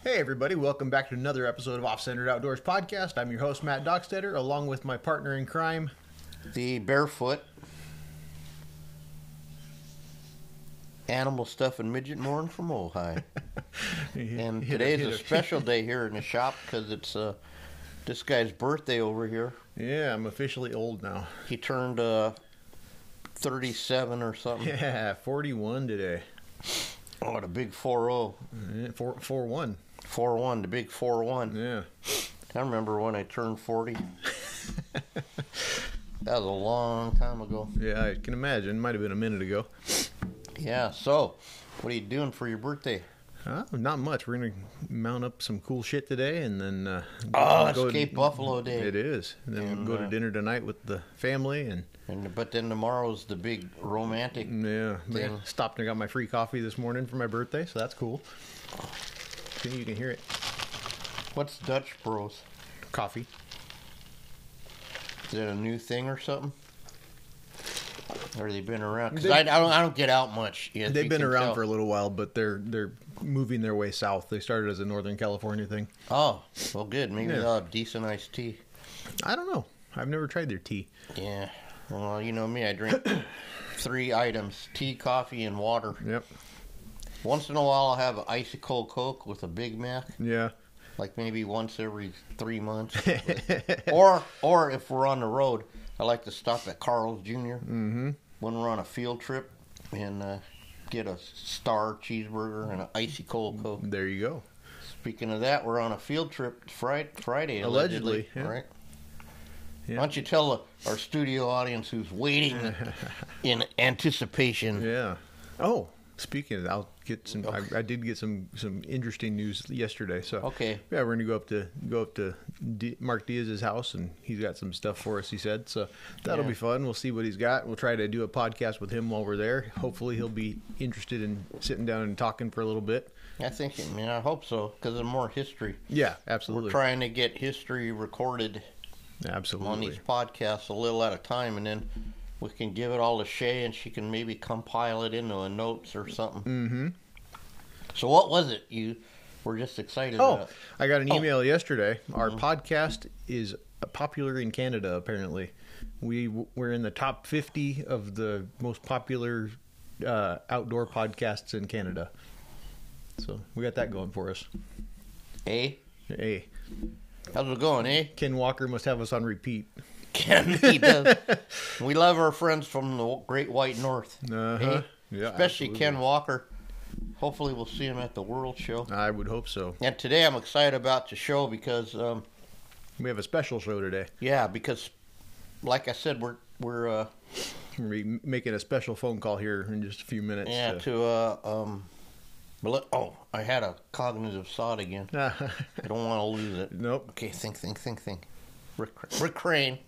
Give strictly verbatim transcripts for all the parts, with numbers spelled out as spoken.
Hey everybody, welcome back to another episode of Off-Centered Outdoors Podcast. I'm your host, Matt Dockstetter, along with my partner in crime, the Barefoot Animal Stuff and Midget Morin from Ojai. And Hit today's hit a special day here in the shop because it's uh, this guy's birthday over here. Yeah, I'm officially old now. He turned uh, thirty-seven or something. Yeah, forty-one today. Oh, the big four oh. Yeah, four, four one. four one, the big four one. Yeah. I remember when I turned forty. That was a long time ago. Yeah, I can imagine. Might have been a minute ago. Yeah, so what are you doing for your birthday? Uh, not much. We're going to mount up some cool shit today and then... Uh, Oh, go Escape and, Buffalo Day. It is. And then And, we'll go to uh, dinner tonight with the family and... And But then tomorrow's the big romantic. Yeah, thing. man. Stopped and got my free coffee this morning for my birthday, so that's cool. You can hear it. What's Dutch Bros? Coffee. Is that a new thing or something? Or they been around? Because They- I, I don't I don't get out much. Yes, They've you been can around tell. for a little while, but they're they're moving their way south. They started as a Northern California thing. Oh, well, good. Maybe Yeah. they'll have decent iced tea. I don't know. I've never tried their tea. Yeah. Well, you know me. I drink three items: tea, coffee, and water. Yep. Once in a while, I'll have an icy cold Coke with a Big Mac. Yeah. Like maybe once every three months. or or if we're on the road, I like to stop at Carl's Junior Mm-hmm. when we're on a field trip and uh, get a Star cheeseburger and an icy cold Coke. There you go. Speaking of that, we're on a field trip Friday, Friday Allegedly, allegedly, yeah. right? Yeah. Why don't you tell uh, our studio audience who's waiting in anticipation? Yeah. Oh, speaking of, I'll get some. Okay. I, I did get some some interesting news yesterday. So Okay. yeah, we're gonna go up to go up to D, Mark Diaz's house, and he's got some stuff for us. He said so. That'll Yeah. be fun. We'll see what he's got. We'll try to do a podcast with him while we're there. Hopefully, he'll be interested in sitting down and talking for a little bit. I think, I mean, I hope so, because there's more history. Yeah, absolutely. We're trying to get history recorded on Absolutely. these podcasts a little at a time, and then we can give it all to Shay, and she can maybe compile it into a notes or something. Mm-hmm. So what was it you were just excited Oh, about? I got an Oh. email yesterday. Our Mhm. podcast is popular in Canada, apparently. We, we're in the top fifty of the most popular uh, outdoor podcasts in Canada. So we got that going for us. Eh? Hey, How's it going, eh? Ken Walker must have us on repeat. Ken, he does. We love our friends from the Great White North. Uh-huh. Eh? Yeah, Especially absolutely. Ken Walker. Hopefully we'll see him at the World Show. I would hope so. And today I'm excited about the show because, um, We have a special show today. yeah, because like I said, we're we're uh, We're gonna be making a special phone call here in just a few minutes. yeah to uh um. well, Oh, I had a cognitive thought again. I don't want to lose it. Nope. Okay, think, think, think, think. Rick, Rick Crane.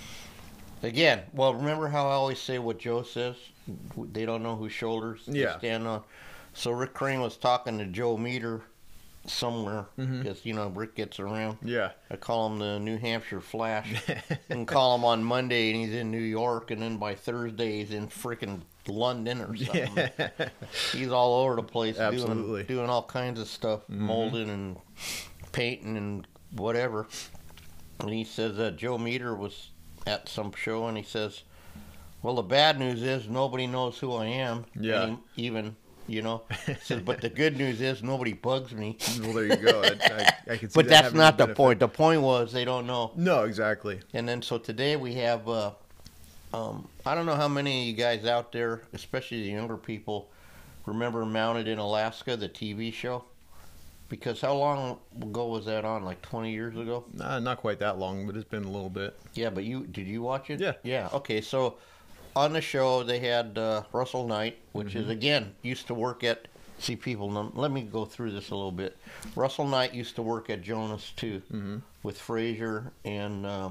Again, well, remember how I always say what Joe says? They don't know whose shoulders Yeah. they stand on. So Rick Crane was talking to Joe Meter somewhere Mhm. because, you know, Rick gets around. Yeah. I call him the New Hampshire Flash. And call him on Monday and he's in New York, and then by Thursday he's in freaking London or something. He's all over the place Absolutely. doing doing all kinds of stuff, Mhm. molding and painting and whatever. And he says that Joe Meter was at some show, and he says, "Well, the bad news is nobody knows who I am. Yeah. Any- even you know." He says, "But the good news is nobody bugs me." Well, there you go. I, I, I can see But that that's having not a the benefit. point. The point was they don't know. No, exactly. And then so today we have, uh, um, I don't know how many of you guys out there, especially the younger people, remember Mounted in Alaska, the T V show? Because how long ago was that on? Like twenty years ago? Nah, not quite that long, but it's been a little bit. Yeah, but you did you watch it? Yeah. Yeah. Okay, so on the show they had uh, Russell Knight, which is again used to work at. See, people, num- let me go through this a little bit. Russell Knight used to work at Jonas too, Mm-hmm. with Frazier and uh,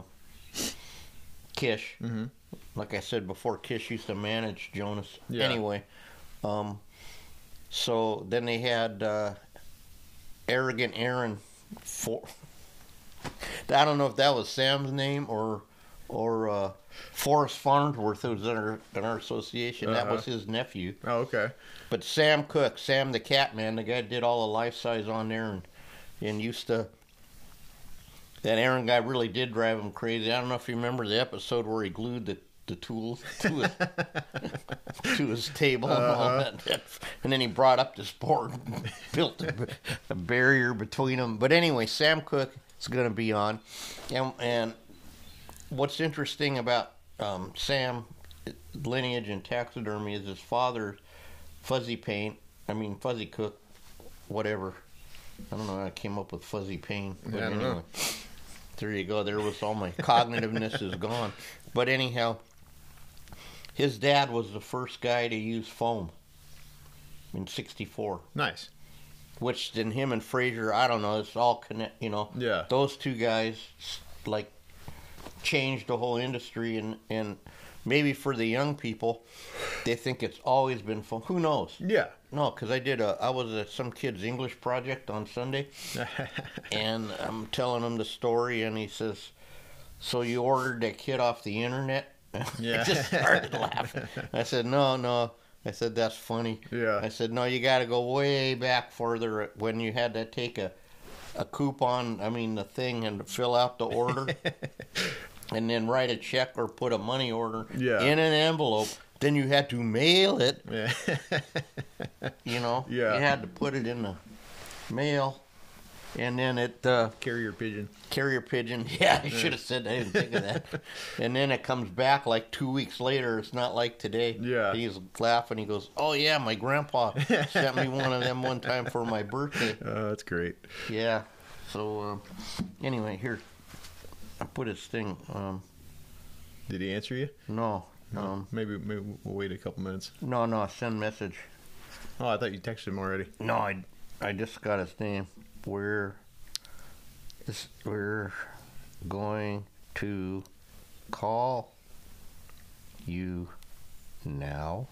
Kish. Mm-hmm. Like I said before, Kish used to manage Jonas. Yeah. Anyway, um, so then they had uh, Arrogant Aaron. For I don't know if that was Sam's name or or uh, Forrest Farnsworth, who was in our, in our association. That Uh-huh. was his nephew. Oh, okay. But Sam Cook, Sam the Cat Man, the guy did all the life size on there, and and used to. That Aaron guy really did drive him crazy. I don't know if you remember the episode where he glued the, the tools to his to his table and all Uh-huh. that, and then he brought up this board and built a, a barrier between them. But anyway, Sam Cook is going to be on, and and what's interesting about um, Sam lineage and taxidermy is his father, Fuzzy Paint. I mean Fuzzy Cook, whatever. I don't know how I came up with Fuzzy Paint, but Yeah, I don't anyway. know. There you go. There was all my cognitiveness is gone. But anyhow, his dad was the first guy to use foam in sixty-four. Nice. Which then him and Fraser, I don't know, it's all connect. You know, Yeah. those two guys like changed the whole industry, and and maybe for the young people, they think it's always been foam. Who knows? Yeah. No, because I did a, I was at some kid's English project on Sunday, and I'm telling him the story, and he says, "So you ordered that kid off the internet?" Yeah. I just started laughing. I said, "No, no." I said, "That's funny." Yeah. I said, "No, you got to go way back further when you had to take a, a coupon, I mean the thing, and fill out the order, and then write a check or put a money order Yeah. in an envelope. Then you had to mail it." Yeah. You know, Yeah. you had to put it in the mail, and then it uh, Carrier pigeon. carrier pigeon. Yeah, I should have said. I didn't think of that. And then it comes back like two weeks later. It's not like today. Yeah. He's laughing. He goes, "Oh yeah, my grandpa sent me one of them one time for my birthday." Uh, that's great. Yeah. So um, anyway, here I put his thing. Um, Did he answer you? no, um, Maybe maybe we'll wait a couple minutes. no, no. Send message. Oh, I thought you texted him already. No, I, I just got his name. We're, is, we're going to call you now.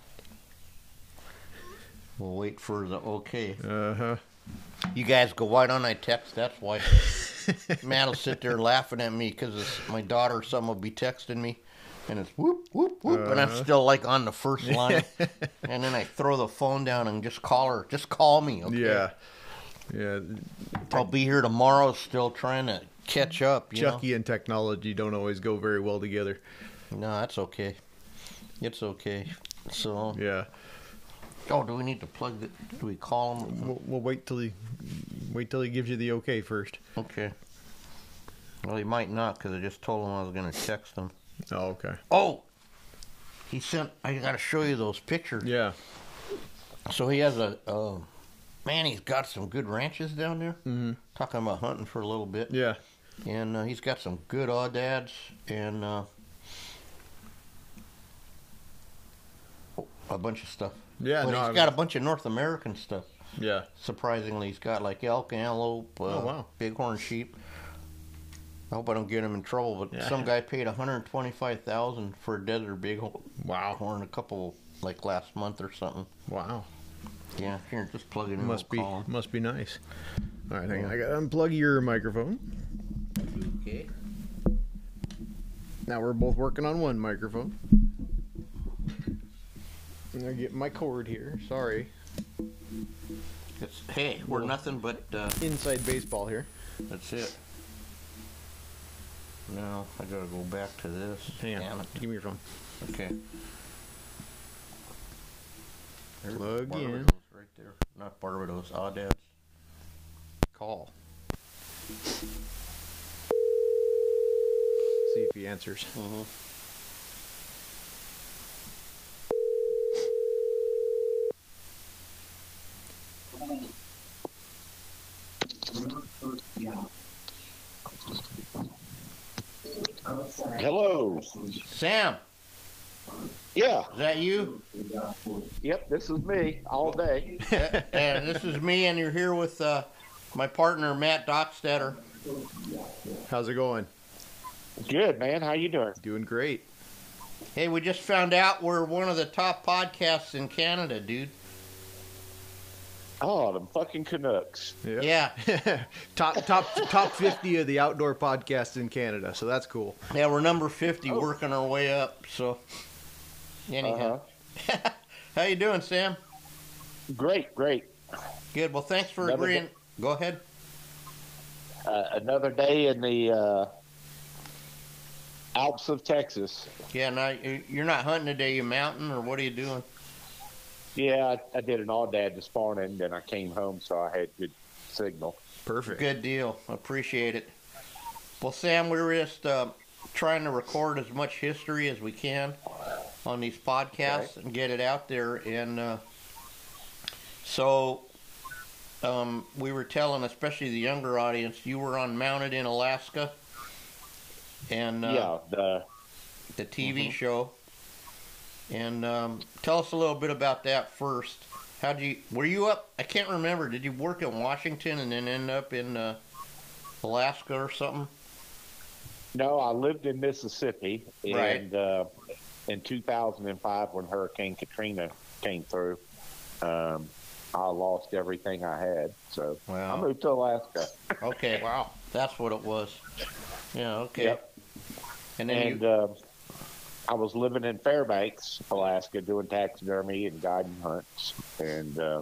We'll wait for the okay. Uh huh. You guys go, why don't I text? That's why. Matt will sit there laughing at me because my daughter or someone will be texting me. And it's whoop, whoop, whoop. And I'm Uh-huh. still like on the first line. And then I throw the phone down and just call her. Just call me, okay? Yeah. Yeah. I'll be here tomorrow still trying to catch up, you Chucky and technology don't always go very well together. know? No, that's okay. It's okay. So, Yeah. oh, do we need to plug the, do we call him? We'll, we'll wait till he wait till he gives you the okay first. Okay. Well, he might not because I just told him I was going to text him. Oh, okay. Oh! He sent, I got to show you those pictures. Yeah. So he has a, uh, man, he's got some good ranches down there. Mm-hmm. Talking about hunting for a little bit. Yeah. And uh, he's got some good audads and uh, a bunch of stuff. Yeah. But no, he's I've- got a bunch of North American stuff. Yeah. Surprisingly, he's got like elk, antelope, uh, Oh, wow. bighorn sheep. I hope I don't get him in trouble, but Yeah. some guy paid one hundred twenty-five thousand dollars for a desert bighorn Wow. a couple like last month or something. Wow. Yeah, here, just plug it in. Must be we'll call him. must be nice. All right, hang on. I got to unplug your microphone. Okay. Now we're both working on one microphone. I'm gonna get my cord here. Sorry. It's, hey, we're Little- nothing but uh, Inside baseball here. that's it. Now I gotta go back to this. Hang on. Damn it. Give me your phone. Okay. There's Plug in. Barbados right there. Not Barbados, Audads. Call. See if he answers. Mm-hmm. Hello. Sam, Yeah. is that you? Yep. This is me all day. And this is me, and you're here with uh, my partner Matt Dockstetter. How's it going? Good, man. How you doing? Doing great. Hey, we just found out we're one of the top podcasts in Canada, dude. Oh, the fucking Canucks. Yeah. top top top fifty of the outdoor podcasts in Canada. So that's cool. Yeah, we're number fifty, Oh. working our way up. So, anyhow, Uh-huh. how you doing, Sam? Great, great. Good. Well, thanks for Another agreeing. Go ahead. uh, another day in the uh, Alps of Texas. Yeah, now you- you're not hunting today, you mountain, or what are you doing? Yeah, I, I did an all dad this morning, then I came home, so I had good signal. Perfect. Good deal. Appreciate it. Well, Sam, we're just uh, trying to record as much history as we can on these podcasts Okay. and get it out there. And uh, so um, we were telling, especially the younger audience, you were on Mounted in Alaska, and uh, Yeah, the the T V Mhm. show. And um, tell us a little bit about that first. How would you? Were you up? I can't remember. Did you work in Washington and then end up in uh, Alaska or something? no, I lived in Mississippi, Right. and uh, in two thousand five, when Hurricane Katrina came through, um, I lost everything I had, so Wow. I moved to Alaska. Okay. Wow. That's what it was. Yeah. Okay. Yep. And then And you. uh, I was living in Fairbanks, Alaska, doing taxidermy and guiding hunts. And uh,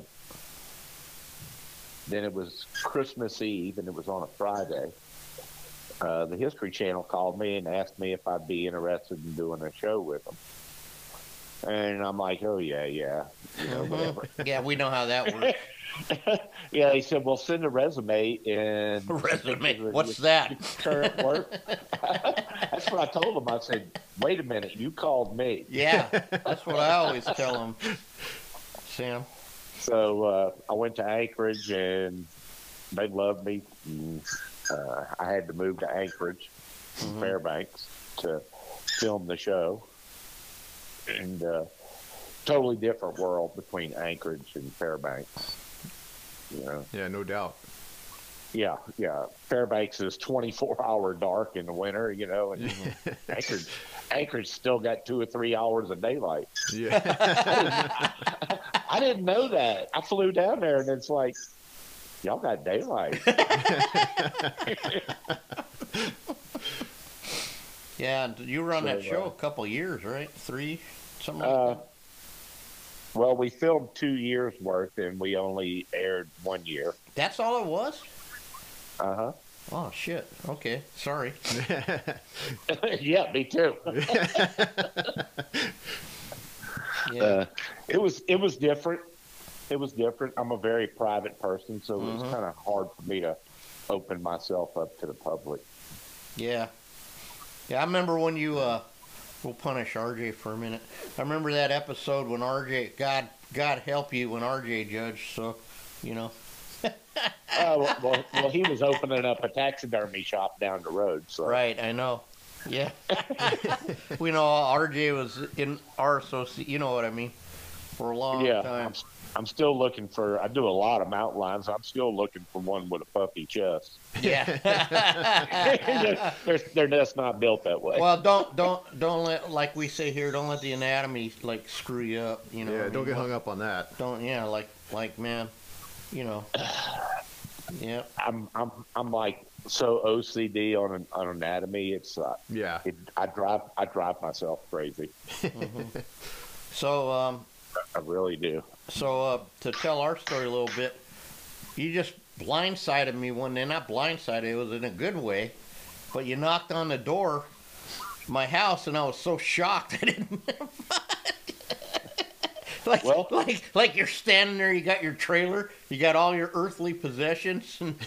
then it was Christmas Eve, and it was on a Friday. Uh, the History Channel called me and asked me if I'd be interested in doing a show with them. And I'm like, oh, yeah, yeah. You know, whatever. Yeah, we know how that works. Yeah, he said, well, send a resume and Resume. What's that? current work. That's what I told him. I said, wait a minute, you called me. Yeah, that's what I always tell them, Sam. So uh, I went to Anchorage, and they loved me. And, uh, I had to move to Anchorage from Mhm. Fairbanks to film the show. And uh, totally different world between Anchorage and Fairbanks. You know, Yeah, no doubt. yeah, yeah. Fairbanks is twenty-four hour dark in the winter, you know, and Anchorage, Anchorage still got two or three hours of daylight. Yeah. I didn't know that. I flew down there, and it's like, y'all got daylight. Yeah, and you were on that So, show uh, a couple years, right? Three, something like Uh, that. well, we filmed two years worth, and we only aired one year. That's all it was. Uh huh. Oh shit. Okay, sorry. Yeah, me too. Yeah. Uh, it was it was different. It was different. I'm a very private person, so it was Mhm. kind of hard for me to open myself up to the public. Yeah. Yeah, I remember when you, uh, we'll punish R J for a minute. I remember that episode when R J, God, God help you when R J judged, so, you know. Oh well, well, well, he was opening up a taxidermy shop down the road. So Right, I know. Yeah. We know R J was in our associate, you know what I mean, for a long yeah, time. I'm, I'm still looking for. I do a lot of mountain lions. I'm still looking for one with a puffy chest. Yeah. they're, they're just not built that way. Well, don't, don't, don't let, like we say here, don't let the anatomy, like, screw you up, you know. what Yeah, I don't mean? get hung up on that. Don't, yeah, like, like, man, you know. Yeah. I'm I'm I'm like so O C D on an, on anatomy. It's uh, Yeah. it, I drive I drive myself crazy. So, um, I really do. so uh, to tell our story a little bit, you just blindsided me one day. Not blindsided, it was in a good way. But you knocked on the door, my house, and I was so shocked I didn't. like, Well- like, like you're standing there. You got your trailer. You got all your earthly possessions. And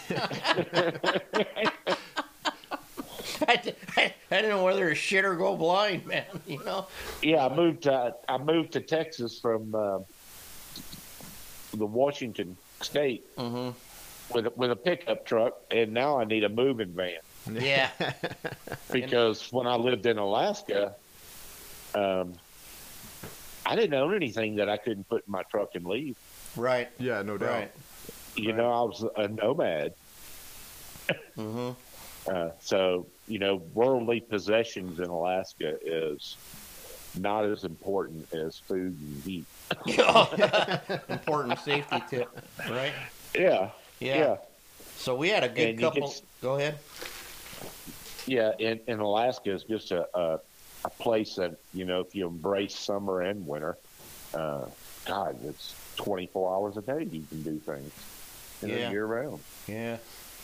I, di- I, I didn't know whether to shit or go blind, man. You know. Yeah, I moved to I moved to Texas from uh, the Washington state Mm-hmm. with a, with a pickup truck, and now I need a moving van Yeah. because when I lived in Alaska, um, I didn't own anything that I couldn't put in my truck and leave. Right. Yeah, no doubt. Right. You Right. know, I was a nomad. Mm-hmm. Uh, so, you know, worldly possessions in Alaska is not as important as food and heat. Important safety tip, right? Yeah. Yeah. Yeah. So we had a good And you couple. could- Go ahead. Yeah. In, in Alaska is just a, a, a place that, you know, if you embrace summer and winter, uh, God, it's twenty-four hours a day you can do things you know, Yeah. year round. Yeah.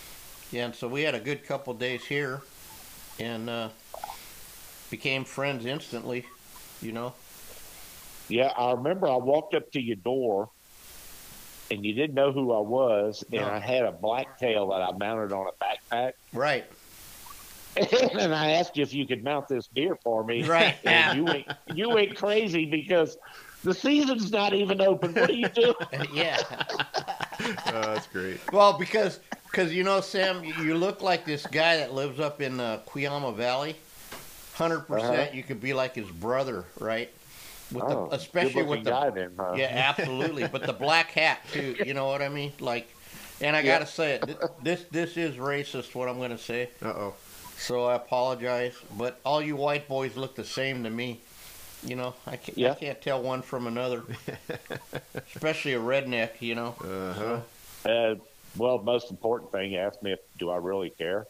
Yeah, and so we had a good couple days here, and uh, became friends instantly. You know. Yeah, I remember I walked up to your door, and you didn't know who I was, and No. I had a blacktail that I mounted on a backpack. Right. And I asked you if you could mount this deer for me. Right. And you went, you went crazy because the season's not even open. What are you doing? Yeah. Oh, that's great. Well, because because you know, Sam, you you look like this guy that lives up in uh, Cuyama Valley. Hundred Uh-huh. percent, you could be like his brother, right? With Oh, the especially with good-looking the guy then, huh? yeah, absolutely. But the black hat too. You know what I mean? Like, and I Yeah. gotta say it. th- This this is racist. What I'm gonna say. Uh oh. So I apologize. But all you white boys look the same to me. You know, I can't, I Yeah. can't tell one from another. Especially a redneck. You know. Uh huh. Uh, well, most important thing, you asked me if do I really care.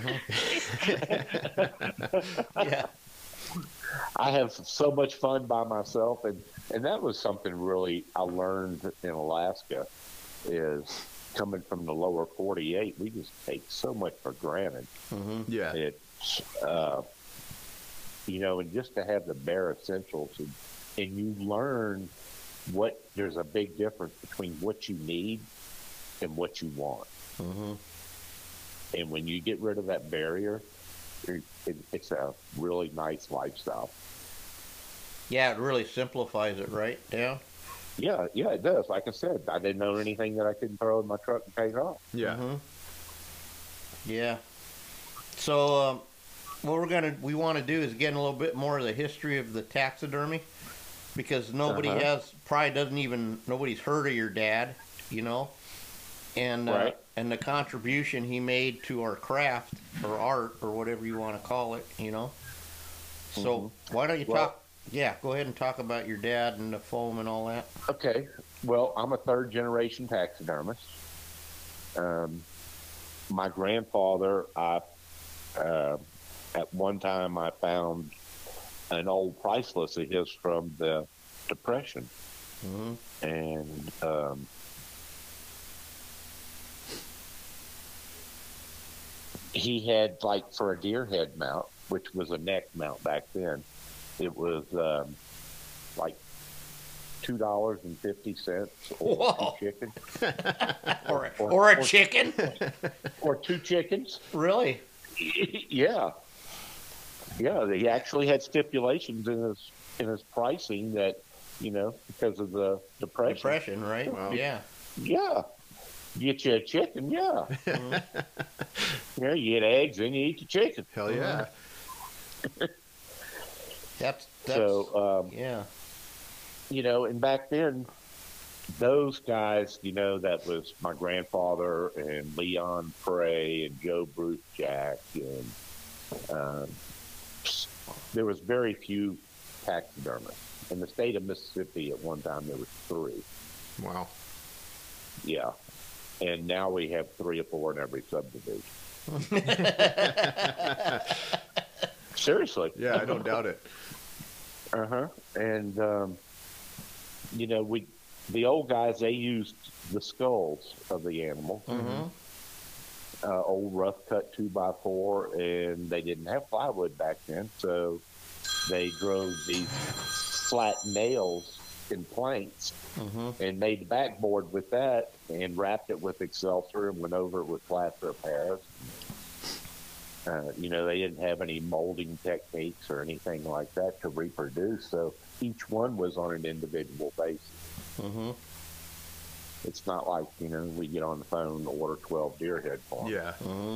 Yeah. I have so much fun by myself, and and that was something really I learned in Alaska is coming from the lower forty-eight. We just take so much for granted. hmm Yeah. It's uh, you know, and just to have the bare essentials, and, and you learn what there's a big difference between what you need and what you want. hmm And when you get rid of that barrier, it, it, it's a really nice lifestyle. Yeah, it really simplifies it, right? Yeah. Yeah, yeah, it does. Like I said, I didn't know anything that I couldn't throw in my truck and take off. Yeah. Mhm. Yeah. So um, what we're gonna we want to do is get a little bit more of the history of the taxidermy, because nobody Uh-huh. has probably doesn't even nobody's heard of your dad, you know, and uh, Right. and the contribution he made to our craft or art or whatever you want to call it, you know. So why don't you Well- talk? Yeah, go ahead and talk about your dad and the foam and all that. Okay. Well, I'm a third generation taxidermist. Um, my grandfather, I uh, at one time I found an old priceless of his from the Depression, hmm and um, he had like for a deer head mount, which was a neck mount back then. It was um, like two dollars and fifty cents, or Whoa. two chickens, Or, Or- or a or- chicken? or two chickens. Really? Yeah, yeah. He actually had stipulations in his in his pricing that, you know, because of the depression. Depression, right? Wow. Yeah. Yeah, get you a chicken. Yeah, Mhm. yeah. You get eggs and you eat the chicken. Hell yeah. That's that's So, um, yeah. you know, and back then, those guys, you know, that was my grandfather and Leon Prey and Joe Bruce Jack, and um, there was very few taxidermists. In the state of Mississippi at one time there was three. Wow. Yeah. And now we have three or four in every subdivision. Seriously. Yeah, I don't doubt it. Uh-huh. And, um, you know, we the old guys, they used the skulls of the animal, hmm uh, old rough cut two by four, and they didn't have plywood back then, so they drove these flat nails in planks hmm and made the backboard with that and wrapped it with Excelsior and went over it with plaster of Paris. Uh, you know, they didn't have any molding techniques or anything like that to reproduce, so each one was on an individual basis. hmm It's not like, you know, we get on the phone and order twelve deer head for 'em. Yeah. hmm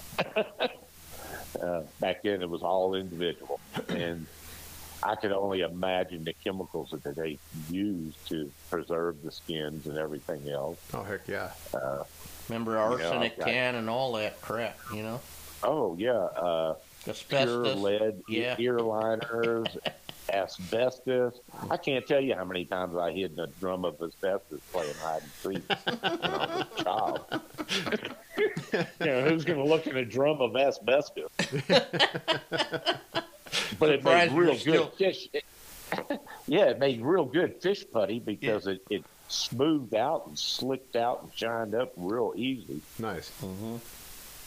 Uh, back then, it was all individual. And I could only imagine the chemicals that they used to preserve the skins and everything else. Oh, heck yeah. Uh, Remember You know, arsenic I- can and all that crap, you know? oh, yeah. Uh, pure Asbestos. lead yeah. ear liners, asbestos. I can't tell you how many times I hid in a drum of asbestos playing hide and seek when I was a child. You know, who's going to look in a drum of asbestos? But it Surprised made you're real good still- fish. Yeah, it made real good fish putty because it, it smoothed out and slicked out and shined up real easy. Nice. hmm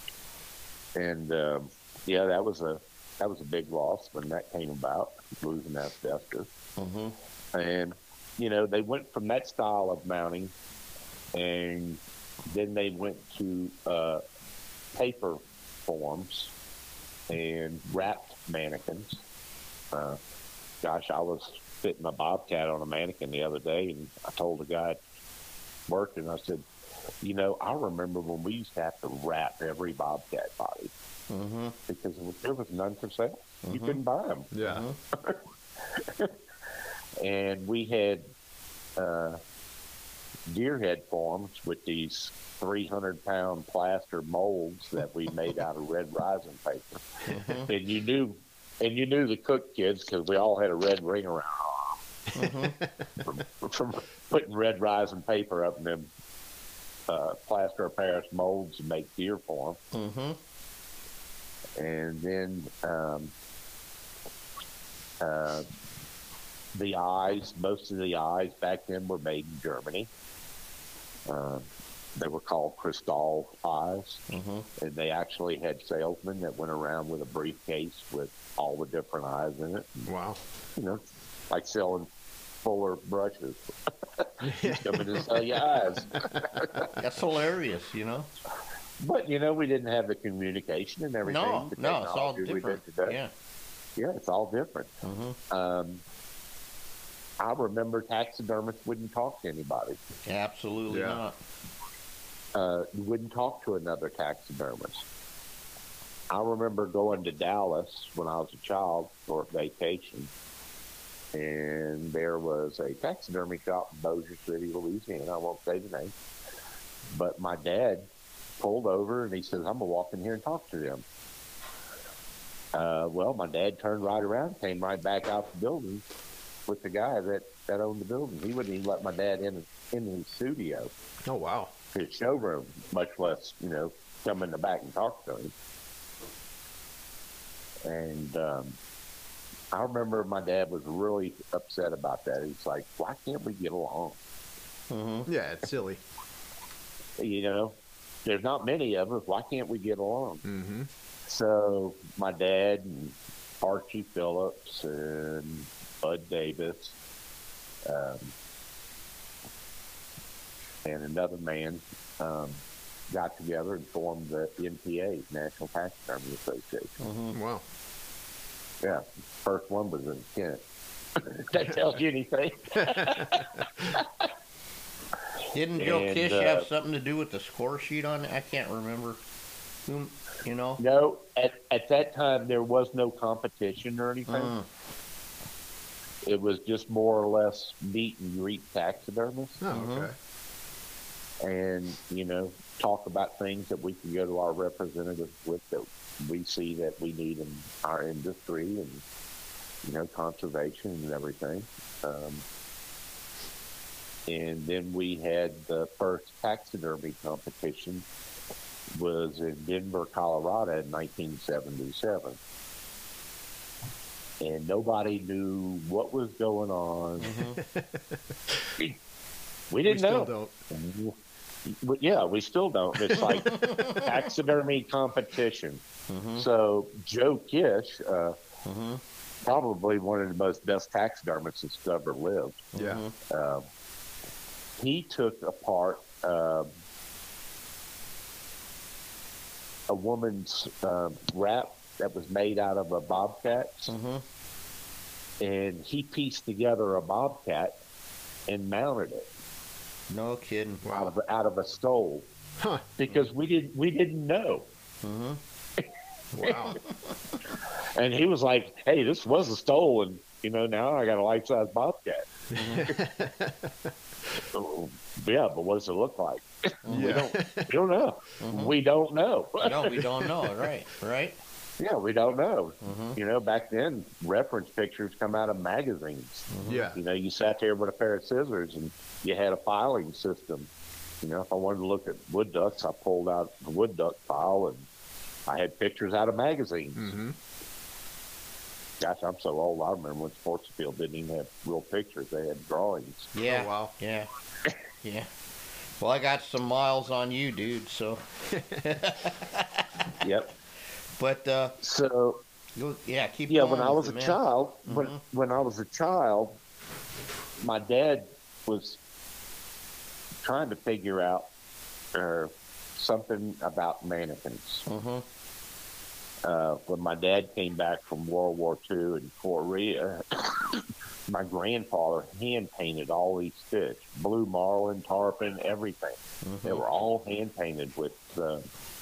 and um, yeah, that was a that was a big loss when that came about, losing asbestos. Mm-hmm. And you know, they went from that style of mounting, and then they went to uh, paper forms and wrapped mannequins. Uh, gosh, I was fitting a Bobcat on a mannequin the other day, and I told the guy at work, and I said, you know, I remember when we used to have to wrap every Bobcat body Mm-hmm. because there was none for sale. You Mhm. couldn't buy them. Yeah. And we had uh, deer head forms with these three hundred pound plaster molds that we made out of red rising paper. Mm-hmm. And you knew, and you knew the Cook kids because we all had a red ring around our arm from, from putting red rising paper up in them uh, plaster of Paris molds to make deer form. Mm-hmm. And then um, uh, the eyes, most of the eyes back then were made in Germany. Uh, they were called Cristal eyes, Mm-hmm. and they actually had salesmen that went around with a briefcase with all the different eyes in it. Wow. You know, like selling Fuller brushes. He's coming to sell you eyes. That's hilarious, you know. But you know, we didn't have the communication and everything. No, the no, it's all technology we different. did today. Yeah. Yeah, it's all different. Mm-hmm. Um, I remember taxidermists wouldn't talk to anybody. Absolutely Yeah. not. Uh, you wouldn't talk to another taxidermist. I remember going to Dallas when I was a child for a vacation, and there was a taxidermy shop in Bossier City, Louisiana. I won't say the name. But my dad pulled over, and he says, I'm going to walk in here and talk to them. Uh, well, my dad turned right around, came right back out the building with the guy that, that owned the building. He wouldn't even let my dad in, in his studio, Oh, wow. his showroom, much less, you know, come in the back and talk to him. And um, I remember my dad was really upset about that. He's like, why can't we get along? Mm-hmm. Yeah, it's silly. You know, there's not many of us. Why can't we get along? Mm-hmm. So my dad and Archie Phillips and Bud Davis um, and another man um, got together and formed the N T A, National Taxidermy Association. Mm-hmm. Wow. Yeah, first one was in Kent. That tells you anything. Didn't Joe And, Kish uh, have something to do with the score sheet on it? I can't remember. Who, you know? No, at, at that time there was no competition or anything. Mm. It was just more or less meet and greet taxidermists. Oh, Mhm. okay. And you know, talk about things that we can go to our representatives with that we see that we need in our industry, and you know, conservation and everything. Um, and then we had the first taxidermy competition was in Denver, Colorado in nineteen seventy-seven. And nobody knew what was going on. Mm-hmm. We We didn't still know. don't. But yeah, we still don't. It's like taxidermy competition. Mm-hmm. So Joe Kish, uh, Mm-hmm. probably one of the most best taxidermists that's ever lived. Yeah. Mm-hmm. Uh, he took apart uh, a woman's uh, wrap that was made out of a bobcat, Mm-hmm. and he pieced together a bobcat and mounted it No kidding. out Wow. of out of a stove Huh. because we didn't we didn't know. Mm-hmm. Wow. And he was like, "Hey, this was a stole, and you know now I got a life size bobcat." So, yeah, but what does it look like? We Yeah. don't. We don't know. Mhm. We don't know. No, we don't know. Right. Right. Yeah, we don't know. Mm-hmm. You know, back then, reference pictures come out of magazines. Yeah. You know, you sat there with a pair of scissors and you had a filing system. You know, if I wanted to look at wood ducks, I pulled out the wood duck file and I had pictures out of magazines. Mm-hmm. Gosh, I'm so old. I remember when Sportsfield didn't even have real pictures; they had drawings. Yeah. Oh, wow. Yeah. Yeah. Well, I got some miles on you, dude. So. Yep. But uh, So go, yeah, keep yeah, going. when I with was it, a man. child, when Mhm. when I was a child, my dad was trying to figure out uh, something about mannequins. Mhm. Uh, when my dad came back from World War Two in Korea, my grandfather hand painted all these fish, blue marlin, tarpon, everything. They were all hand painted with uh,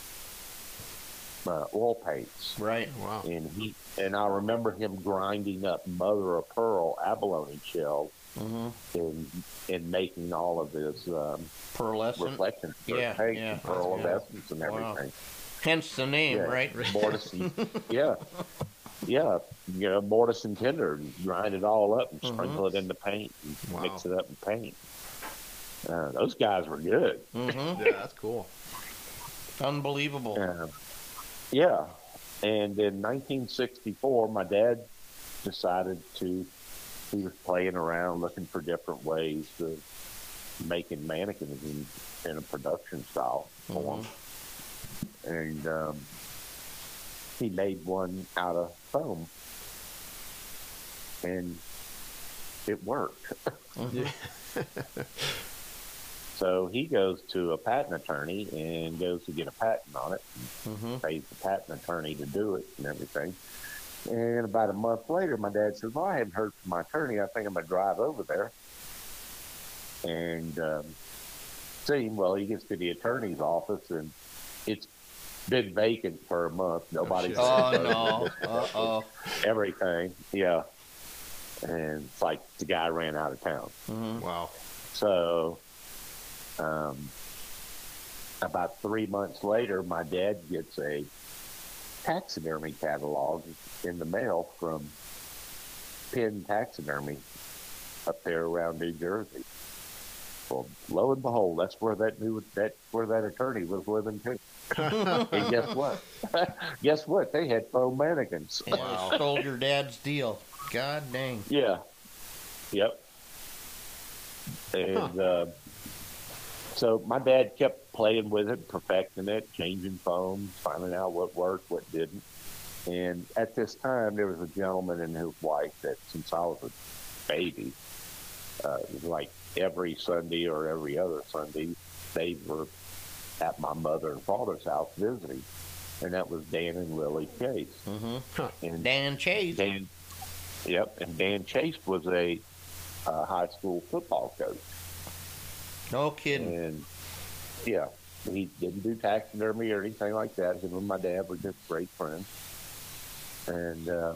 uh, oil paints. Right. Wow. And he and I remember him grinding up mother of pearl abalone shells Mhm. and and making all of his um, Pearlescent. reflections for Yeah, paint yeah. and pearl Yeah. essence and Wow. everything. Hence the name, Yeah, right? mortise. and- yeah, yeah. You know, mortise and tinder, and grind it all up and Mhm. sprinkle it in the paint and Wow. mix it up in paint. Uh, those guys were good. Mhm. Yeah, that's cool. Unbelievable. Uh, yeah, and in nineteen sixty-four, my dad decided to. He was playing around, looking for different ways of making mannequins in, in a production style form. And um, he made one out of foam, and it worked. Mhm. So he goes to a patent attorney and goes to get a patent on it, Mhm. pays the patent attorney to do it and everything. And about a month later, my dad says, well, I haven't heard from my attorney. I think I'm going to drive over there and um, see him. Well, he gets to the attorney's office, and it's been vacant for a month. Nobody's Oh no. Uh oh. everything. Yeah. And it's like the guy ran out of town. Mhm. Wow. So um, about three months later, my dad gets a taxidermy catalog in the mail from Penn Taxidermy up there around New Jersey. Well, lo and behold, that's where that new that where that attorney was living too. And guess what? Guess what? They had foam mannequins. And they stole your dad's deal. God dang. Yeah. Yep. And uh, so my dad kept playing with it, perfecting it, changing foams, finding out what worked, what didn't. And at this time, there was a gentleman and his wife that, since I was a baby, uh, it was like every Sunday or every other Sunday, they were at my mother and father's house visiting. And that was Dan and Lily Chase. Mm-hmm. And Dan Chase. Dan, yep, and Dan Chase was a uh, high school football coach. No kidding. And yeah, he didn't do taxidermy or anything like that. Him and my dad were just great friends. And uh,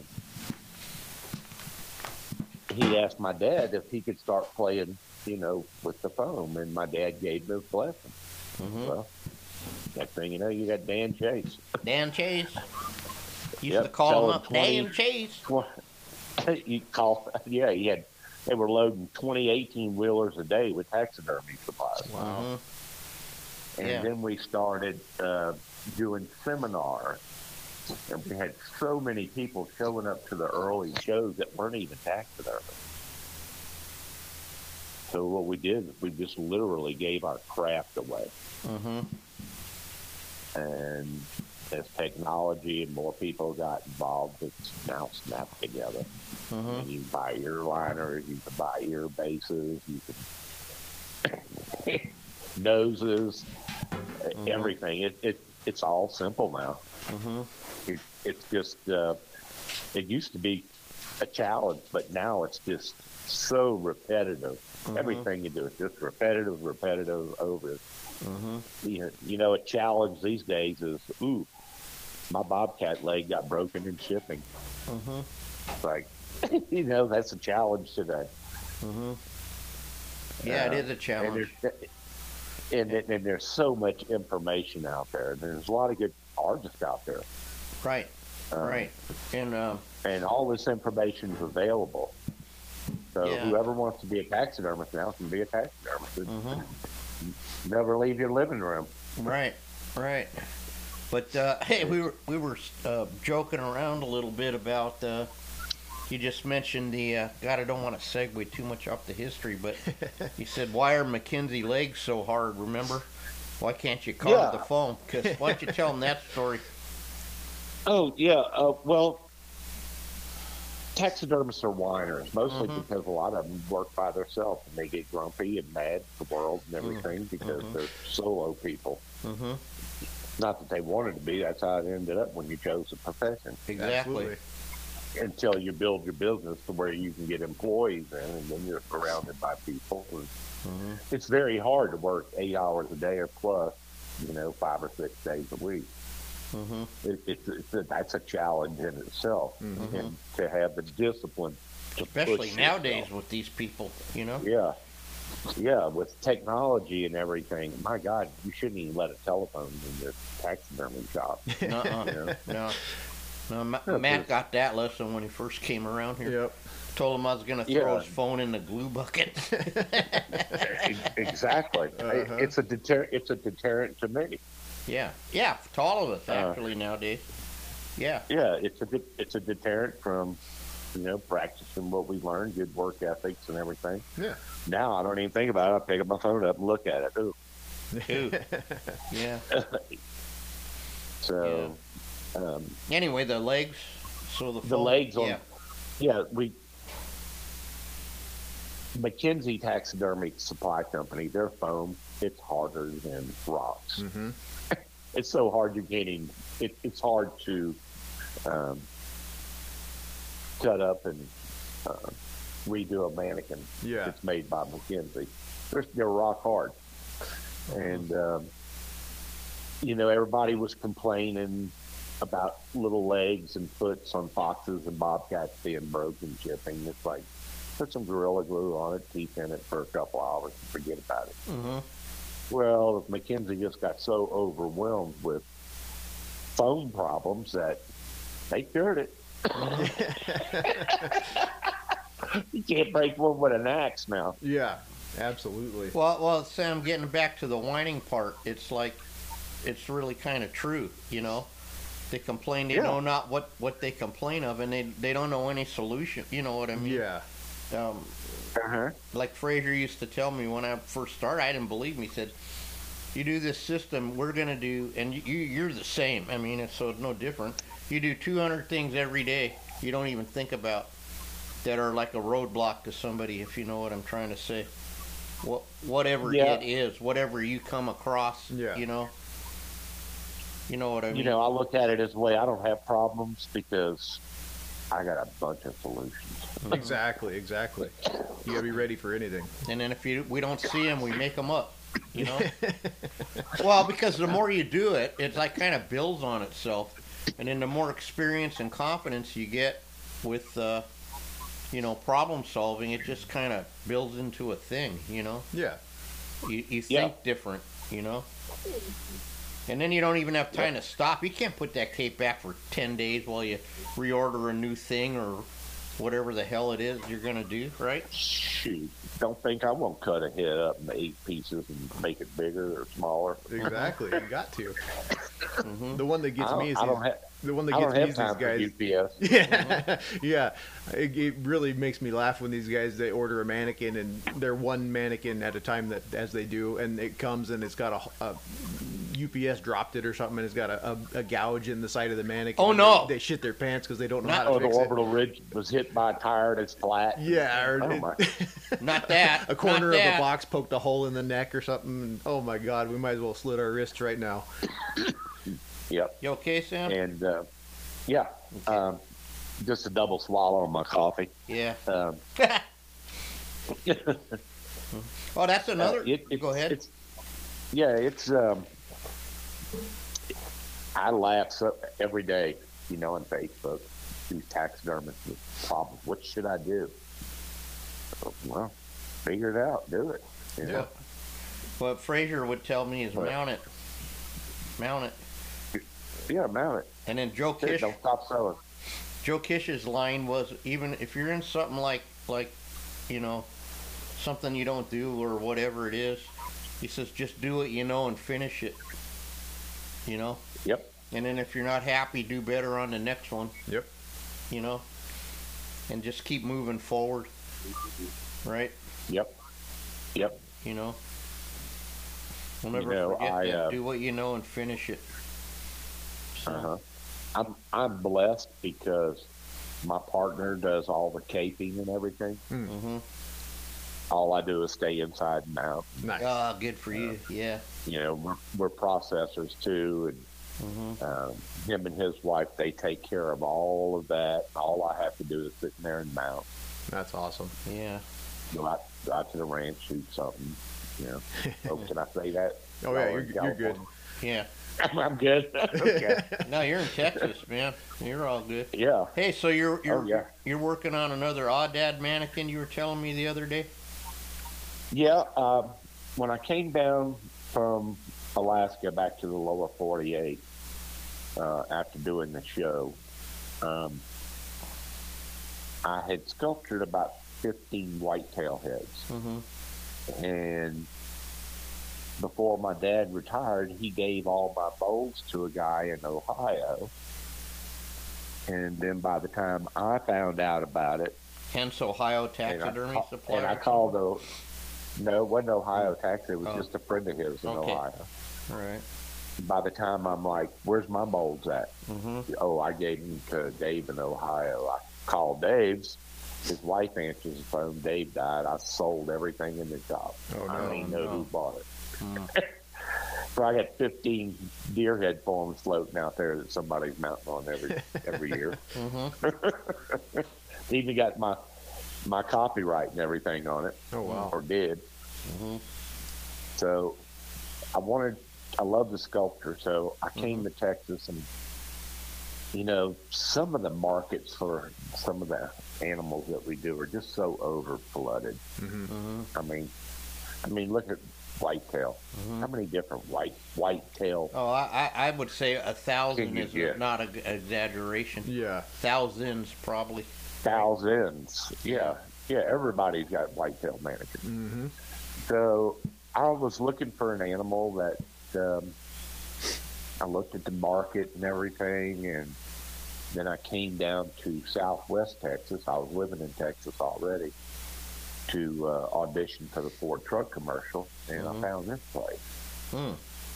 he asked my dad if he could start playing, you know, with the foam, and my dad gave him his blessing. Mhm. Well, next thing you know, you got Dan Chase. Dan Chase. Used Yep, to call him selling up twenty Dan Chase. Tw- you call, yeah, he had. They were loading twenty eighteen wheelers a day with taxidermy supplies. Wow. Mhm. And Yeah. then we started uh, doing seminars. And we had so many people showing up to the early shows that weren't even taxidermy. So what we did is we just literally gave our craft away. Mhm. And as technology and more people got involved, it's now snapped together. Mhm. And you can buy ear liners, you can buy ear bases, you can noses, Mhm. everything. It, it it's all simple now. Mhm. It, it's just uh, it used to be a challenge, but now it's just so repetitive. Mhm. Everything you do is just repetitive, repetitive over. Mhm. You, you know, a challenge these days is, ooh, my bobcat leg got broken in shipping. Mhm. It's like, you know, that's a challenge today. Mhm. Yeah, it Uh, is a challenge. And there's, and, and, and there's so much information out there. There's a lot of good artists out there. Right. Uh, Right. And um, And all this information is available. So Yeah. whoever wants to be a taxidermist now can be a taxidermist. mhm. Never leave your living room. Right. Right. But uh, hey, we were we were uh, joking around a little bit about. Uh, you just mentioned the. Uh, God, I don't want to segue too much off the history, but you said, "Why are Mackenzie legs so hard?" Remember? Why can't you carve Yeah. the foam? Because why don't you tell them that story? Oh yeah. Uh, well, taxidermists are whiners, mostly Mhm. because a lot of them work by themselves and they get grumpy and mad at the world and everything because mhm. they're solo people. Mhm. Not that they wanted to be. That's how it ended up when you chose a profession. Exactly. Absolutely. Until you build your business to where you can get employees in, and then you're surrounded by people. And Mhm. it's very hard to work eight hours a day or plus, you know, five or six days a week. Mhm. It, it's, it's a, that's a challenge in itself, Mhm. and to have the discipline to Especially push nowadays yourself. with these people, you know. Yeah, yeah, with technology and everything. My God, you shouldn't even let a telephone in your taxidermy shop. Nuh-uh. You know? No. No, Ma- Yeah, Matt 'cause- got that lesson when he first came around here. Yep. Told him I was going to throw Yeah. his phone in the glue bucket. E- exactly. Uh-huh. It's a deter. It's a deterrent to me. Yeah, yeah, to all of us Uh, actually nowadays. Yeah, Yeah, it's a de- it's a deterrent from, you know, practicing what we learned, good work ethics and everything. Yeah. Now I don't even think about it. I pick up my phone up and look at it. Ooh. Ooh. yeah. So, um, Anyway, the legs. So the the phone, legs on, Yeah. yeah, we. McKenzie Taxidermy Supply Company, their foam, it's harder than rocks. Mm-hmm. It's so hard you're getting. It, it's hard to um, cut up and uh, redo a mannequin Yeah. that's made by McKenzie. They're, they're rock hard, and um, you know everybody was complaining about little legs and foots on foxes and bobcats being broken shipping. It's like put some Gorilla Glue on it, teeth in it for a couple hours, and forget about it. Mm-hmm. Well, McKenzie just got so overwhelmed with phone problems that they cured it. You can't break one with an axe now. Yeah. Absolutely. Well, well, Sam, getting back to the whining part, it's like, it's really kind of true, you know. They complain, they Yeah. know not what, what they complain of, and they they don't know any solution. You know what I mean? Yeah. Um, Uh-huh. like Fraser used to tell me when I first started, I didn't believe me. He said, "You do this system, we're gonna do, and you you're the same. I mean, it's so it's no different. You do two hundred things every day. You don't even think about that are like a roadblock to somebody, if you know what I'm trying to say. What whatever Yeah. it is, whatever you come across, Yeah. you know." You know what I mean? You know, I look at it as a way I don't have problems because I got a bunch of solutions. Exactly. Exactly. You gotta be ready for anything. And then if you we don't see them, we make them up. You know. Well, because the more you do it, it like kind of builds on itself, and then the more experience and confidence you get with, uh, you know, problem solving, it just kind of builds into a thing. You know. Yeah. You you Yeah. think different. You know. And then you don't even have time to stop. You can't put that cape back for ten days while you reorder a new thing or whatever the hell it is you're going to do, right? Shoot, don't think I won't cut a head up into eight pieces and make it bigger or smaller. Exactly. You got to. Mm-hmm. The one that I gets don't, me is I these, don't have. the one that I gets don't me have is time these for guys. U P S. Yeah, yeah. It, it really makes me laugh when these guys they order a mannequin and they're one mannequin at a time that as they do, and it comes and it's got a, a U P S dropped it or something, and it's got a, a, a gouge in the side of the mannequin. Oh, no. They, they shit their pants because they don't know Not- how Or to the fix it. orbital ridge was hit by a tire that's flat. Yeah, or Oh, it- my. Not that. a corner Not of that. a box poked a hole in the neck or something. And, oh my God, we might as well slit our wrists right now. Yep. You okay, Sam? And uh, yeah, um, just a double swallow on my coffee. Yeah. Um, Oh, that's another. Uh, it- it's- Go ahead. It's, yeah, it's. Um, I laugh so, every day, you know, on Facebook. These taxidermists with problems. What should I do? Well, figure it out. Do it. You know? What Fraser would tell me is Right. mount it, mount it, Yeah, mount it. and then Joe That's it. Kish. Don't stop selling. Joe Kish's line was, even if you're in something like like, you know, something you don't do or whatever it is, he says just do what you know and finish it. You know. Yep. And then if you're not happy, do better on the next one. Yep. You know. And just keep moving forward. Right. Yep. Yep. You know. We'll never You know, forget I, that. uh, Do what you know and finish it. So, Uh huh. I'm I'm blessed because my partner does all the caping and everything. Mm-hmm. All I do is stay inside and out. Nice. Oh, good for you. Yeah. You know, we're, we're processors too, and Mm-hmm. um, him and his wife, they take care of all of that. All I have to do is sit in there and mount. That's awesome. Yeah. Go out, go out to the ranch, shoot something. You know, oh, can I say that? Oh yeah, Y'all you're, in you're good. California? Yeah. I'm good. Okay. No, you're in Texas, man. You're all good. Yeah. Hey, so you're you're Oh, yeah. you're working on another Aoudad mannequin you were telling me the other day? Yeah. Um, when I came down from Alaska back to the lower forty-eight uh, after doing the show, um, I had sculptured about fifteen whitetail heads. Mm-hmm. And before my dad retired, he gave all my molds to a guy in Ohio. And then by the time I found out about it, Hence Ohio and I, Taxidermy ca- Supply. and I or called the, no, it wasn't Ohio Tax, it was Oh. just a friend of his in Okay. Ohio. something? Right. By the time I'm like, where's my molds at? Mm-hmm. Oh, I gave them to Dave in Ohio. I called Dave's. His wife answers the phone. Dave died. I sold everything in the shop. Oh, I no. don't even know no. who bought it. Mm. So I got fifteen deer head forms floating out there that somebody's mounting on every every year. Mm-hmm. Even got my my copyright and everything on it, Oh wow. or did. Mm-hmm. So I wanted, I love the sculpture. So I came Mhm. to Texas, and you know, some of the markets for some of the animals that we do are just so over flooded. Mm-hmm. Mm-hmm. I mean, I mean, look at whitetail. Mhm. How many different white whitetail? Oh, I, I I would say a thousand Can you is get? not an exaggeration. Yeah. Thousands, probably. Thousands. Yeah, yeah. Everybody's got whitetail mannequins. Mm-hmm. So I was looking for an animal that um, I looked at the market and everything, and then I came down to Southwest Texas. I was living in Texas already to uh, audition for the Ford truck commercial, and Mhm. I found this place. Hmm.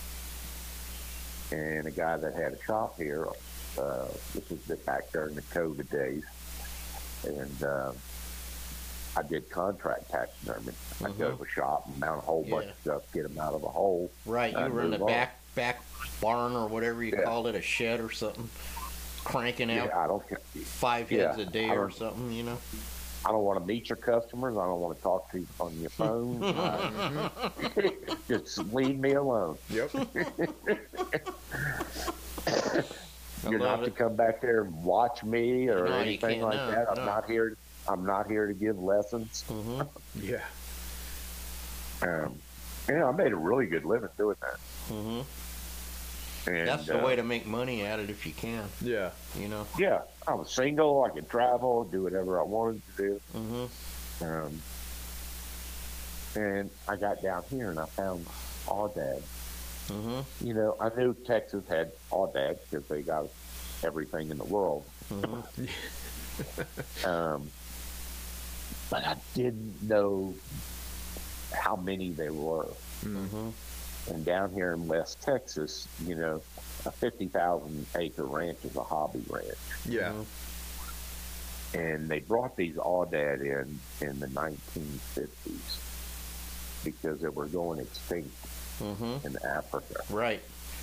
And a guy that had a shop here. Uh, this was back during the COVID days, and uh, I did contract taxidermy. I'd go Mhm. to a shop and mount a whole bunch Yeah. of stuff, get them out of a hole. Right, you I'd were in the move on. back back barn or whatever you Yeah. called it, a shed or something, cranking out Yeah, I don't. ca- five heads yeah, a day I or don't- something, you know. I don't want to meet your customers. I don't want to talk to you on your phone. I- Just leave me alone. Yep. I You're love not to it. come back there and watch me or No, you anything can't, like no, that. I'm no. not here. I'm not here to give lessons. hmm Yeah. Um, yeah, I made a really good living doing that. hmm And, That's the uh, way to make money at it if you can, Yeah. you know. Yeah, I was single. I could travel, do whatever I wanted to do. hmm Um, and I got down here and I found Aoudad. hmm You know, I knew Texas had Aoudad because they got everything in the world. hmm Um, but I didn't know how many there were. hmm And down here in West Texas, you know, a fifty thousand acre ranch is a hobby ranch. Yeah. And they brought these Aoudad in in the nineteen fifties because they were going extinct hmm in Africa. Right.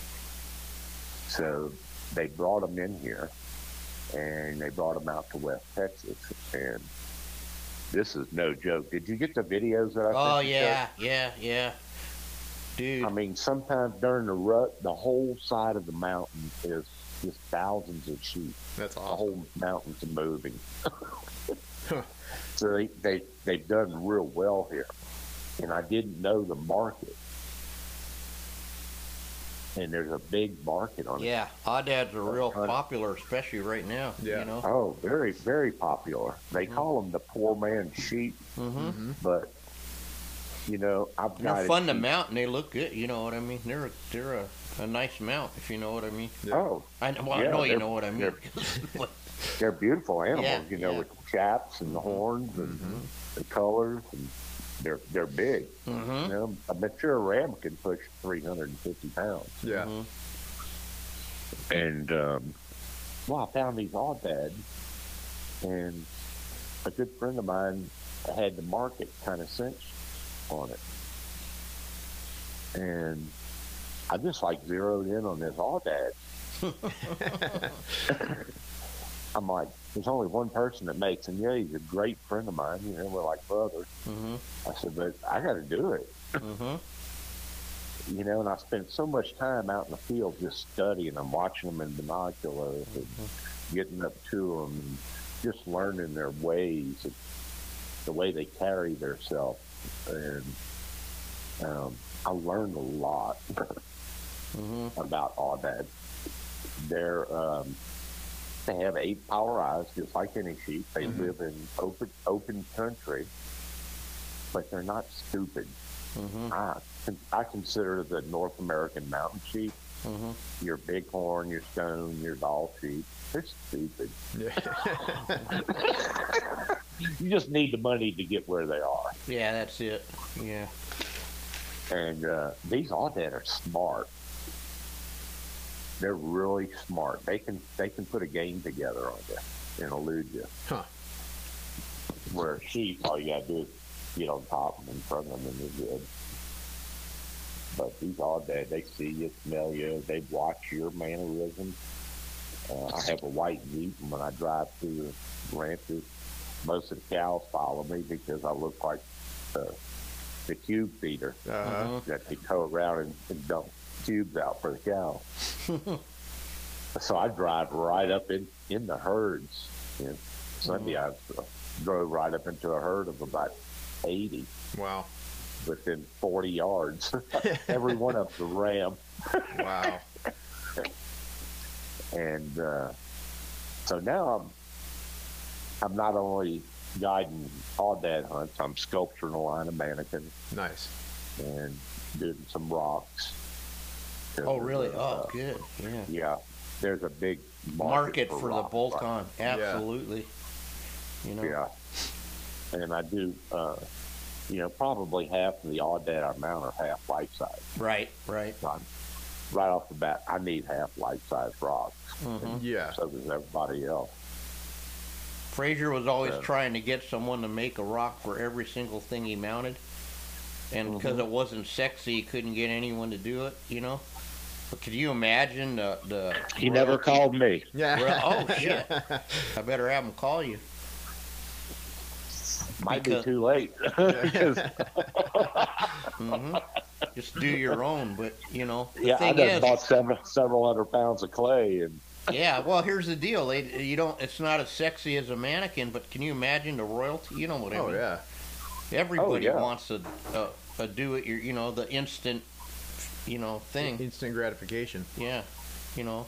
So they brought them in here, and they brought them out to West Texas. And this is no joke. Did you get the videos that I Oh sent you, yeah, yeah, yeah, dude. Chuck? I mean, sometimes during the rut, the whole side of the mountain is just thousands of sheep. That's The awesome. whole mountain's moving. Huh. So they, they, they've done real well here. And I didn't know the market. And there's a big market on it. Yeah, Audads are real Hunt. popular, especially right now. Yeah. You know. Oh, very, very popular. They Mhm. call them the poor man's sheep, hmm Mm-hmm. but you know, I've got They're fun to mount and they look good. You know what I mean? They're they're a, a nice mount, if you know what I mean. Yeah. Oh, I know, well, I Yeah, know you they're- know what I mean. they're- they're beautiful animals. Yeah, you know, yeah. with the chaps and the horns and Mhm. the colors, and they're they're big. hmm You know, a mature ram can push three hundred and fifty pounds, Yeah. hmm and um, well, I found these Audads, and a good friend of mine had the market kind of cinched on it. And I just like zeroed in on this Audad. I'm like, there's only one person that makes, and yeah, he's a great friend of mine. You know, we're like brothers. Mm-hmm. I said, but I got to do it. Mm-hmm. You know, and I spent so much time out in the field just studying them, watching them in binoculars, and Mm-hmm. getting up to them, and just learning their ways, and the way they carry themselves. And um, I learned a lot Mm-hmm. about Audad. They're um, they have eight power eyes, just like any sheep. They Mhm. live in open open country, but they're not stupid. Mm-hmm. I I consider the North American mountain sheep, Mm-hmm. your bighorn, your stone, your Dall sheep. They're stupid. You just need the money to get where they are. Yeah, that's it. Yeah. And uh, these Audad are smart. They're really smart. They can they can put a game together on you and elude you. Huh. Where sheep, all you gotta do is get on top of them, in front of them, and you're good. But these Audad, they see you, smell you, they watch your mannerisms. Uh, I have a white meat, and when I drive through the ranches, most of the cows follow me because I look like uh, the cube feeder Uh, that they tow around and, and dump cubes out for the cow. So I drive right up in, in the herds. You know, Sunday I uh, drove right up into a herd of about eighty wow. within forty yards. Every one of them a ram. Wow. And uh, so now I'm I'm not only guiding Audad hunts, I'm sculpturing a line of mannequins Nice. and doing some rocks. Oh, really? There's, Oh, uh, good. Yeah. Yeah, there's a big Market market, for the rocks, bolt-on. Yeah. Absolutely. You know. Yeah, and I do, uh, you know, probably half of the Audad I mount are half life size. Right. Right. So I'm, right off the bat, I need half life size rocks. Mm-hmm. Yeah. So does everybody else. Frazier was always Yeah. trying to get someone to make a rock for every single thing he mounted, and because Mhm. it wasn't sexy, he couldn't get anyone to do it. You know. But could you imagine the the? He never called me. Yeah. Well, oh shit! I better have him call you. Might Because- be too late. 'Cause, hmm Just do your own, but you know the yeah, I thing just is, bought several, several hundred pounds of clay, and yeah. Well, here's the deal. They, you don't. It's not as sexy as a mannequin, but can you imagine the royalty? You know what I Oh mean? yeah. Everybody Oh, yeah. wants a, a a do it. Your you know the instant, you know thing. Instant gratification. Yeah, you know.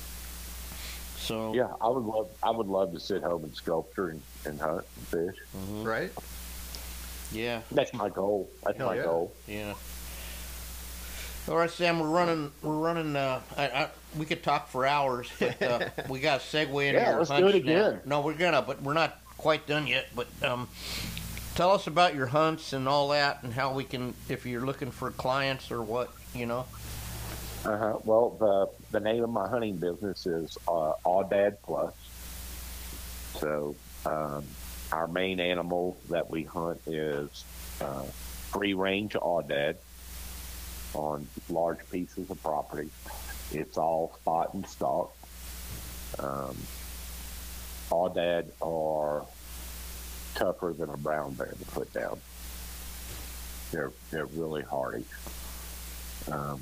So yeah, I would love, I would love to sit home and sculpture and, and hunt and fish. mhm, Right. yeah, That's my goal. That's Hell my yeah. goal. yeah. All right, Sam, we're running. We're running. Uh, I, I, we could talk for hours, but uh, we got to segue into Yeah, your let's do hunts it now. again. No, we're gonna, but we're not quite done yet. But um, tell us about your hunts and all that, and how we can, if you're looking for clients or what, you know. Uh-huh. Well, the the name of my hunting business is uh, Audad Plus. So um, our main animal that we hunt is uh, free range Audad on large pieces of property. It's all spot and stalk. Um, Audad are tougher than a brown bear to put down. They're they're really hardy. Um,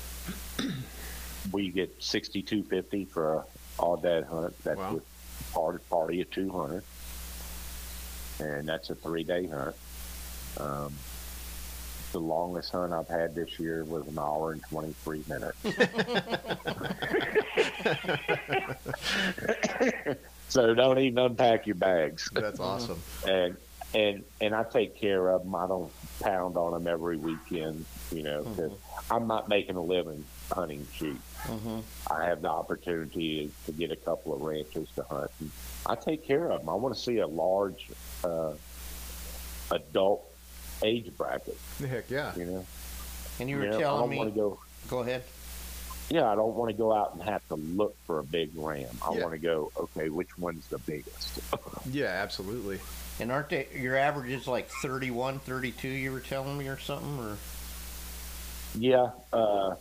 we get sixty-two fifty for a Audad hunt. That's Wow. with part party of two hundred, and that's a three day hunt. Um, the longest hunt I've had this year was an hour and twenty-three minutes. So don't even unpack your bags. That's awesome. and and and I take care of them. I don't pound on them every weekend, you know, because I'm not making a living hunting sheep. Mm-hmm. I have the opportunity to get a couple of ranches to hunt. And I take care of them. I want to see a large uh, adult age bracket, Heck yeah. you know. And you You were know, I telling don't me. want to go. Go ahead. yeah, I don't want to go out and have to look for a big ram. I Yeah. want to go, okay, which one's the biggest? Yeah, absolutely. And aren't they, your average is like thirty-one, thirty-two, you were telling me, or something? Or Yeah, uh,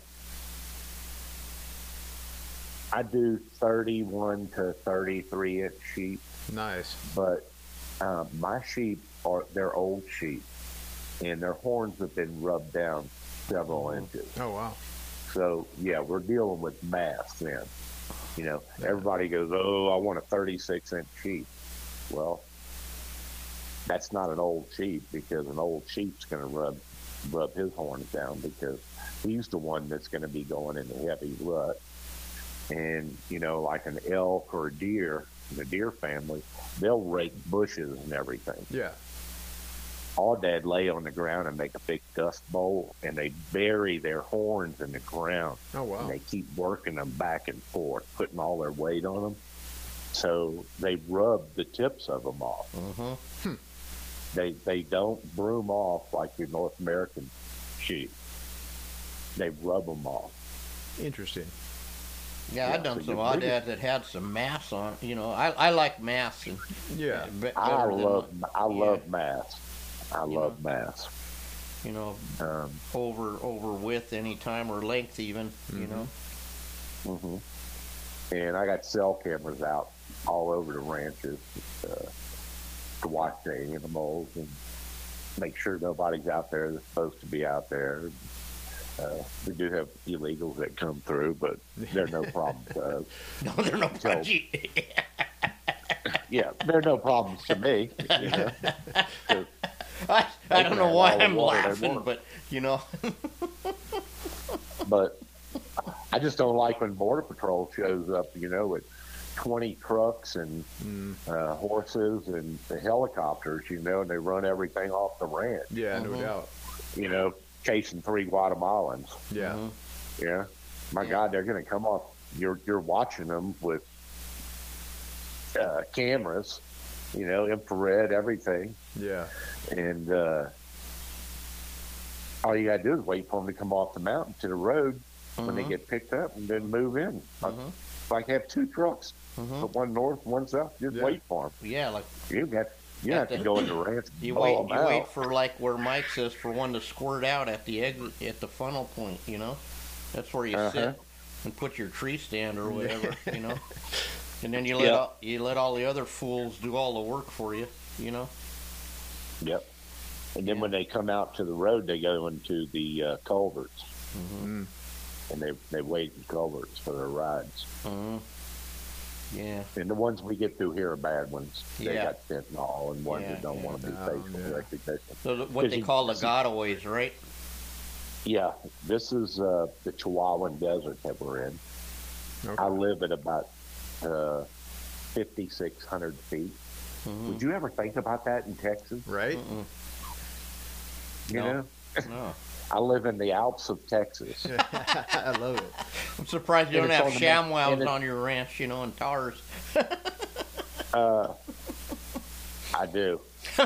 I do thirty-one to thirty-three inch sheep, Nice. but uh, my sheep are they're old sheep, and their horns have been rubbed down several inches. Oh, wow. So yeah, we're dealing with mass then. You know, everybody goes, "Oh, I want a thirty-six inch sheep." Well, that's not an old sheep, because an old sheep's going to rub rub his horns down, because he's the one that's going to be going in the heavy rut. And you know, like an elk or a deer, the deer family, they'll rake bushes and everything. Yeah. Aoudad lay on the ground and make a big dust bowl, and they bury their horns in the ground. Oh, wow. And they keep working them back and forth, putting all their weight on them. So they rub the tips of them off. mm-hmm. They they don't broom off like your North American sheep. They rub them off. Interesting. Yeah, Yeah, I've done so some your aoudads biggest- that had some mass on. You know, I I like mass. And, Yeah. be- I better than, love I yeah, love mass. I You love mass. You know, Um, over over width anytime, or length even. You know. hmm And I got cell cameras out all over the ranches uh, to watch the animals and make sure nobody's out there that's supposed to be out there. Uh, we do have illegals that come through, but they're no problem to us. No, they're no So- gee, Yeah, they're no problems to me. You know? 'Cause I, They I don't can know have why all the I'm water they laughing, want. but you know. But I just don't like when Border Patrol shows up, you know, with twenty trucks and Mm. uh, horses and the helicopters, you know, and they run everything off the ranch, Yeah, no Mhm. doubt. you know, chasing three Guatemalans. Yeah. Mhm. Yeah. My Yeah. God, they're going to come off. You're, you're watching them with uh, cameras, you know, infrared, everything. Yeah. And uh, all you got to do is wait for them to come off the mountain to the road when they Mhm. get picked up, and then move in. Like, Mhm. like have two trucks, Mhm. put one north, one south. Just Yeah. wait for them. Yeah, like You got you At have to the- go in the ranch. And you blow wait, 'em you wait out. for like where Mike says for one to squirt out at the exit at the funnel point. You know, that's where you Uh-huh. sit and put your tree stand or whatever. You know, and then you let Yeah. all, you let all the other fools do all the work for you. You know. Yep. And then Yeah. when they come out to the road, they go into the uh, culverts, Mm. and they they wait in culverts for their rides. hmm Yeah. And the ones we get through here are bad ones. They Yeah. got fentanyl and ones Yeah, that don't yeah. want to be No, facial yeah. recognition. So the- what Because they you- call the gotaways, right? Yeah, this is uh, the Chihuahuan Desert that we're in. Okay. I live at about uh, fifty-six hundred feet. Mhm. Would you ever think about that in Texas? Right? Mm-mm. You No. know, No. I live in the Alps of Texas. I love it. I'm surprised you And don't it's have on the ma- ShamWows and it- on your ranch, you know, and towers. Uh, I do.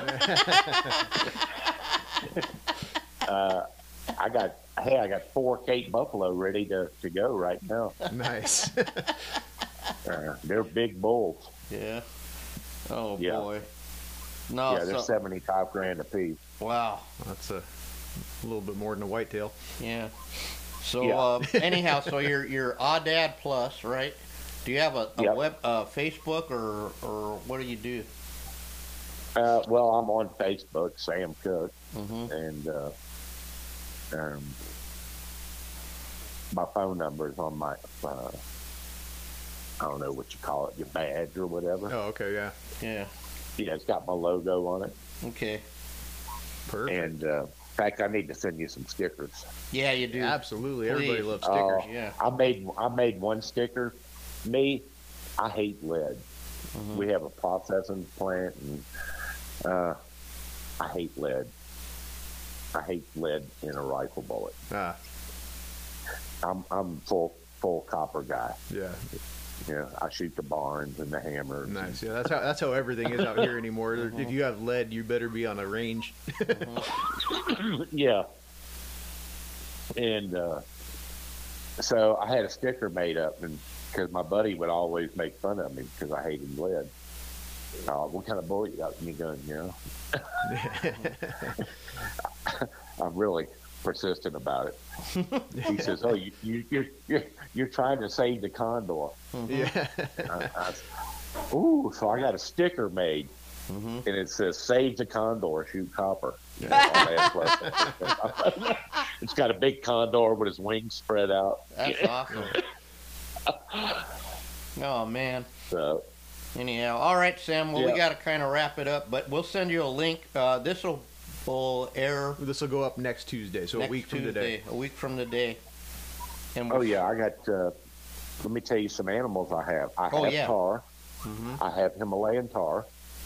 uh, I got hey, I got four Cape Buffalo ready to, to go right now. Nice. Uh, they're big bulls. Yeah. Oh Yeah. boy. No. yeah, they're so, seventy-five grand a piece. wow. That's a little bit more than a whitetail. Yeah. So Yeah. uh, anyhow, so you're you're Aoudad Plus, right? Do you have a, a Yep. web uh, Facebook or or what do you do? Uh, well, I'm on Facebook, Sam Cook, Mm-hmm. and uh, um, my phone number is on my, uh, I don't know what you call it, your badge or whatever. Oh, okay, yeah. Yeah. Yeah, it's got my logo on it. Okay. Perfect. And uh, in fact, I need to send you some stickers. Yeah, you do. Absolutely. Everybody Please. loves stickers. Uh, Yeah. I made I made one sticker. Me, I hate lead. Mhm. We have a processing plant, and uh, I hate lead. I hate lead in a rifle bullet. Ah, I'm I'm full full copper guy. yeah. Yeah, I shoot the barns and the hammers. Nice. Yeah, that's how that's how everything is out here anymore. If you have lead, you better be on a range. yeah. And uh, so I had a sticker made up, and because my buddy would always make fun of me because I hated lead. Uh, what kind of bullet you got in your gun, you know? I'm really persistent about it. He says, "Oh, you, you, you're, you're you're trying to save the condor." Yeah. I, I, ooh, so I got a sticker made, Mm-hmm. and it says "Save the condor, shoot copper." You know, on that. It's got a big condor with his wings spread out. That's awesome. Oh man. So Anyhow, all right, Sam. Well, we Yeah. got to kind of wrap it up, but we'll send you a link. Uh, this will will air This will go up next Tuesday, so next a week from Tuesday, today. A week from today. And Oh we'll- yeah, I got. Uh, let me tell you some animals I have. I Oh, have yeah. tar. Mhm. I have Himalayan tar.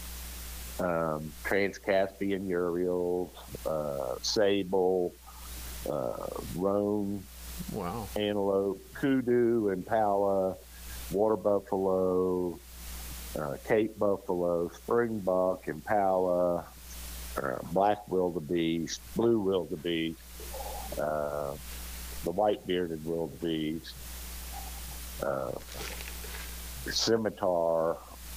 Um, Trans-Caspian Urials, uh, sable, uh, roan, Wow. antelope, kudu, impala, water buffalo, uh, Cape buffalo, springbuck, impala, uh, black wildebeest, blue wildebeest, uh, the white-bearded wildebeest, uh, scimitar,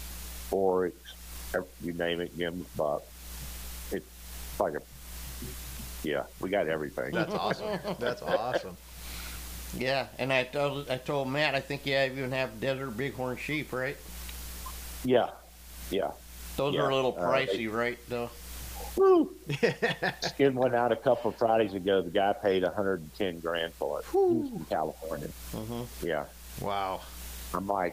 oryx, you name it, gemsbuck. It's like a, yeah, we got everything. That's awesome. That's awesome. Yeah, and I told I told Matt I think you even have desert bighorn sheep, right? Yeah, yeah. Those Yeah, are a little uh, pricey, they- right? Though. Woo! Skinned one out a couple of Fridays ago. The guy paid one hundred ten grand for it. He's from California. hmm Yeah. Wow. I'm like,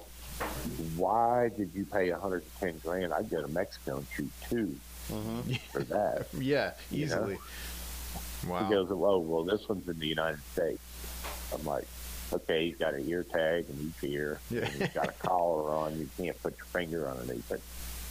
why did you pay one hundred ten grand? I'd go to Mexico and shoot two hmm for that. Yeah, You know? easily. Wow. He goes, oh, well, this one's in the United States. I'm like, okay, he's got an ear tag in each ear. Yeah. And he's got a collar on. You can't put your finger underneath it.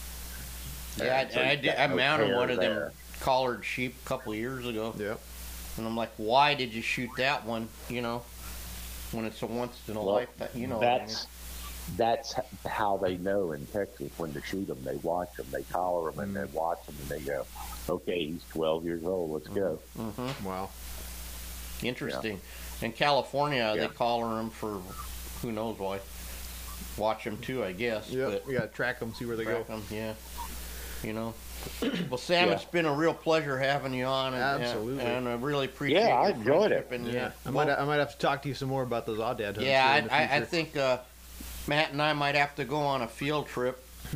Yeah, I, So I, he's did, got I no mounted hair one of them there. collared sheep a couple of years ago, Yep. and I'm like, why did you shoot that one? You know, when it's a once in a Well, life, you know. what I mean. That's that's how they know in Texas when to shoot them. They watch them, they collar them, and then watch them, and they go, "Okay, he's twelve years old. Let's go." Mhm. Wow. Interesting. In California, Yeah. they collar them for who knows why. Watch them too, I guess. Yep. But We got to track them, see where they track go. 'em, yeah. You know. Well, Sam, Yeah. it's been a real pleasure having you on, and, Absolutely. and, and I really appreciate. Yeah, I your enjoyed it. friendship And, Yeah. yeah, I Well, might I might have to talk to you some more about those Aoudad hunts. yeah, here in the I, I, I future. think uh, Matt and I might have to go on a field trip,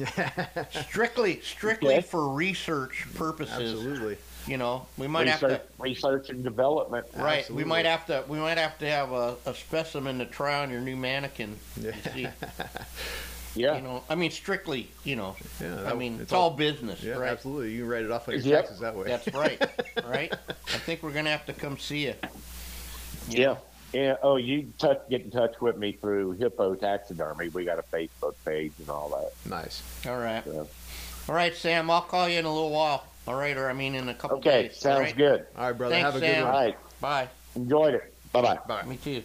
strictly strictly Okay. for research purposes. Absolutely. You know, we might have Research, to. research and development. Right, Absolutely. we might have to. We might have to have a, a specimen to try on your new mannequin. Yeah. You see, Yeah. you know, I mean, strictly, you know, Yeah, I that- mean, it's, it's all, all- business, Yeah, right? absolutely. You can write it off on your Yep. taxes that way. That's right, right. I think we're gonna have to come see you. You Yeah. know? Yeah. Oh, you touch, get in touch with me through Hippo Taxidermy. We got a Facebook page and all that. Nice. All right, So. all right, Sam. I'll call you in a little while. All right, or I mean, in a couple Okay, days. sounds all right? good. All right, brother. Thanks, have a Sam. good All one. right. Bye. Enjoyed it. Bye bye. Bye. Me too.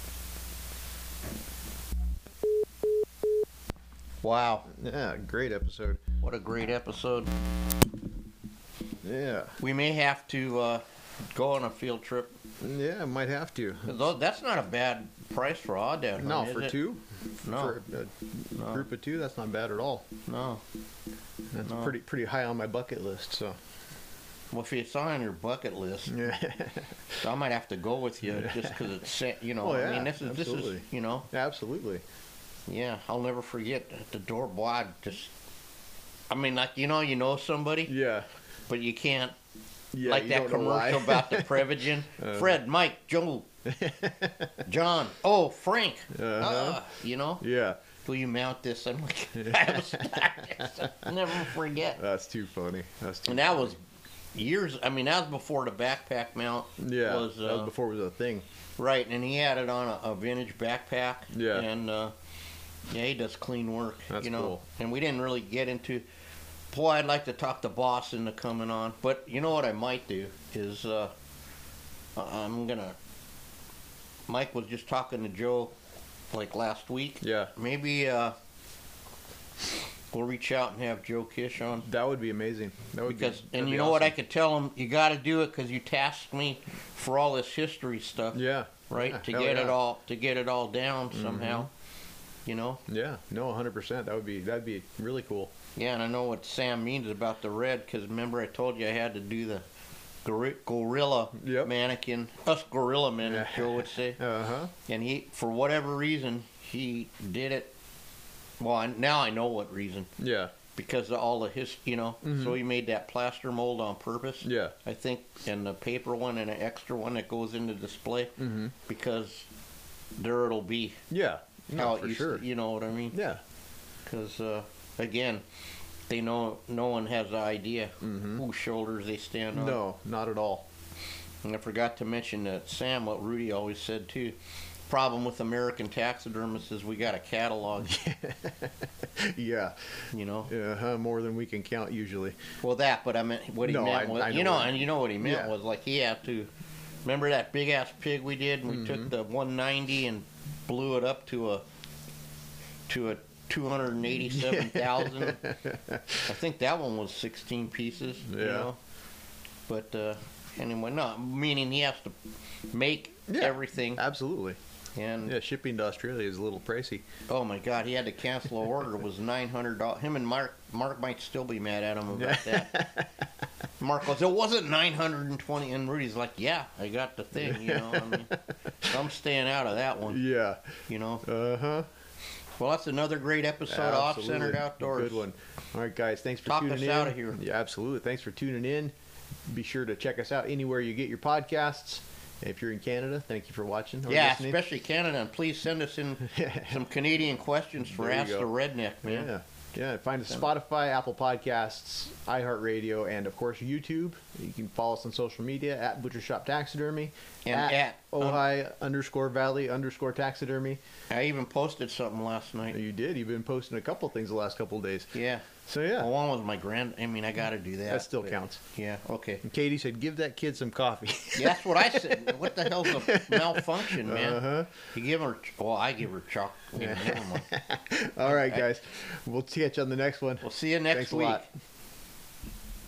Wow, Yeah, great episode. what a great episode. Yeah. We may have to uh, go on a field trip. Yeah, might have to. Though that's not a bad price for Aoudad. No, is for it? two? No. For a No. group of two, that's not bad at all. No. That's No. pretty pretty high on my bucket list, so. Well, if it's on your bucket list, Yeah. I might have to go with you just because it's set. You know, Oh, I yeah, mean, this is this is absolutely. you know, Absolutely. yeah. I'll never forget at the door. Boy, I just, I mean, like you know, you know somebody, Yeah. but you can't. Yeah, like you that don't know why. commercial about the Prevagen. Uh. Fred, Mike, Joe, John. Oh, Frank. Uh-huh. Ah, you know, Yeah. will you mount this? I'm like, I was, I'll never forget. That's too funny. That's too And that was years. I mean, that was before the backpack mount. Yeah, was, that uh, was before it was a thing. Right, and he had it on a, a vintage backpack. Yeah. And uh, yeah, he does clean work. That's you know, cool. and we didn't really get into. Boy, I'd like to talk to Boss into coming on, but you know what I might do is uh, I'm gonna. Mike was just talking to Joe like last week. Yeah, Maybe uh, we'll reach out and have Joe Kish on. that would be amazing. That would Because be, and that'd you be know what I awesome. could tell him, you got to do it because you tasked me for all this history stuff. Yeah, right? Yeah, to hell get yeah. it all to get it all down somehow. You know. Yeah, no, one hundred percent. That would be that'd be really cool. Yeah, and I know what Sam means about the red, because remember I told you I had to do the gori- gorilla Yep. mannequin, us gorilla men, Yeah. Joe would say. Uh huh. And he, for whatever reason, he did it. Well, I, now I know what reason. Yeah. Because of all of his, you know, Mhm. so he made that plaster mold on purpose. Yeah. I think, and the paper one and an extra one that goes into display, Mm-hmm. because there it'll be Yeah. how No, it for used sure. to, you know what I mean? Yeah. Because uh, again, they know no one has the idea Mhm. whose shoulders they stand on. No, not at all. And I forgot to mention that Sam, what Rudy always said too. Problem with American taxidermists is we got a catalog, Yeah. you know. Uh-huh. More than we can count usually. Well, that, but I meant what he No, meant I- was, I know you know, what- and you know what he meant Yeah. was like he had to. Remember that big ass pig we did, and we Mhm. took the one ninety and blew it up to a to a two hundred and eighty-seven thousand. I think that one was sixteen pieces. You Yeah. know? But uh, anyway, no, meaning he has to make Yeah. everything, Absolutely. and Yeah, shipping to Australia is a little pricey. oh my God, he had to cancel an order. It was nine hundred dollars. Him and Mark, Mark might still be mad at him about that. Mark goes, it wasn't nine hundred and twenty, and Rudy's like, yeah, I got the thing, you know. I mean, I'm staying out of that one, Yeah. you know. Uh huh. Well, that's another great episode of Off Centered Outdoors. Good one. All right, guys. Thanks for Talk tuning us in. outta here. Yeah, absolutely. Thanks for tuning in. Be sure to check us out anywhere you get your podcasts. If you're in Canada, thank you for watching. Or Yeah, listening. especially Canada, and please send us in some Canadian questions for There you Ask go. the Redneck, man. Yeah. Yeah, find us Spotify, Apple Podcasts, iHeartRadio, and of course YouTube. You can follow us on social media at Butcher Shop Taxidermy, And at, at, um, Ojai underscore Valley underscore Taxidermy. I even posted something last night. You did. You've been posting a couple things the last couple of days. Yeah. So yeah, Well, one was my grand. I mean, I got to do that. that still but- counts. Yeah. Okay. And Katie said, "Give that kid some coffee." Yeah, that's what I said. What the hell's a malfunction, man? Uh-huh. You give her. Well, I give her chalk. Yeah, never mind. All right, I- guys. We'll catch you on the next one. We'll see you next Thanks a week. lot.